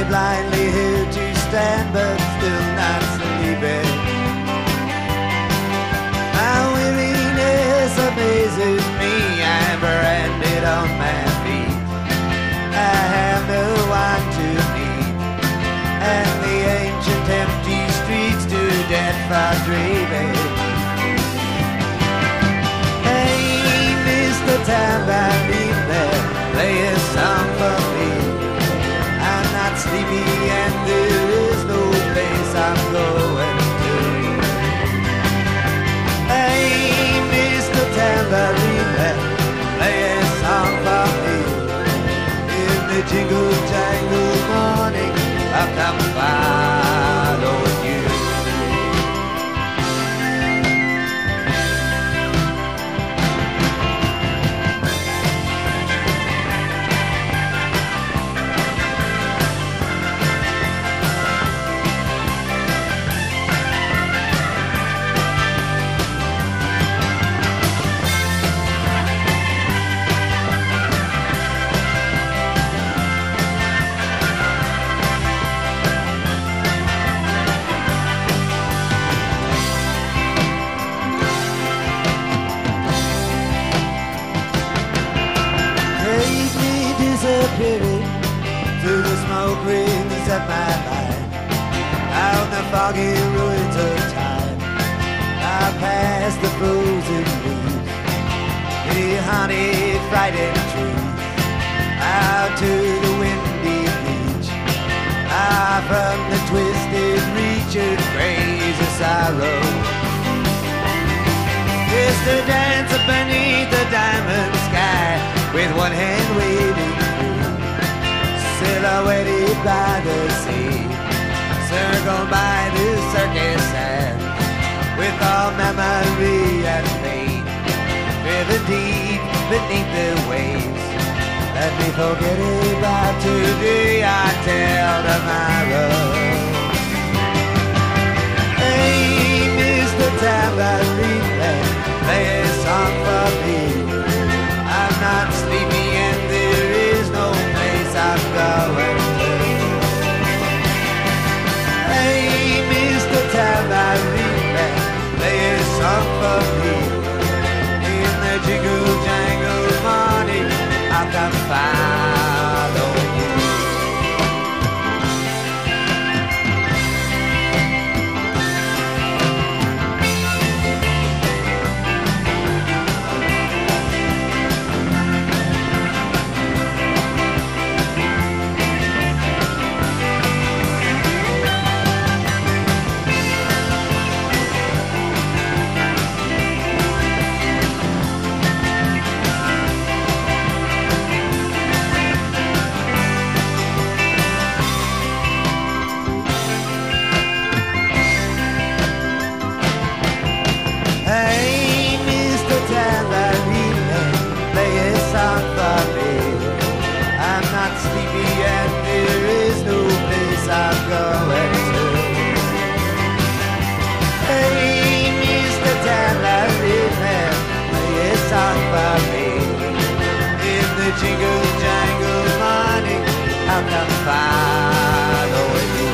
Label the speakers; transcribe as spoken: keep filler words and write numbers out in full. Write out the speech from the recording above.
Speaker 1: blindly here to stand, but still not sleeping. My weariness amazes me. I'm branded on my feet. I have no one to meet, and the ancient empty streets to death are dreaming. Hey, Mister Tambourine Man, play a song for me. I'm not sleepy and there is no place I'm going to. Hey, Mister Tambourine Man, play a song for me. In the jingle jangle morning, I'll come follow you. Through the smoke rings of my mind, out in the foggy ruins of time, I pass the frozen leaves, the haunted, frightened trees, out to the windy beach, out from the twisted reach of crazy sorrow. It's to dance beneath the diamond sky, with one hand waving, silhouetted by the sea, circled by the circus sands, with all memory and fate, driven deep beneath the waves. Let me forget about today until tomorrow. Hey, Mister Tambourine Man, play a song for me. I'm not sleepy and there is no place I'm going to. Hey, Mister Tambourine Man, play a song for me. In the jingle jangle morning, I'll come follow you. Jingle jangle morning, I'll come follow you.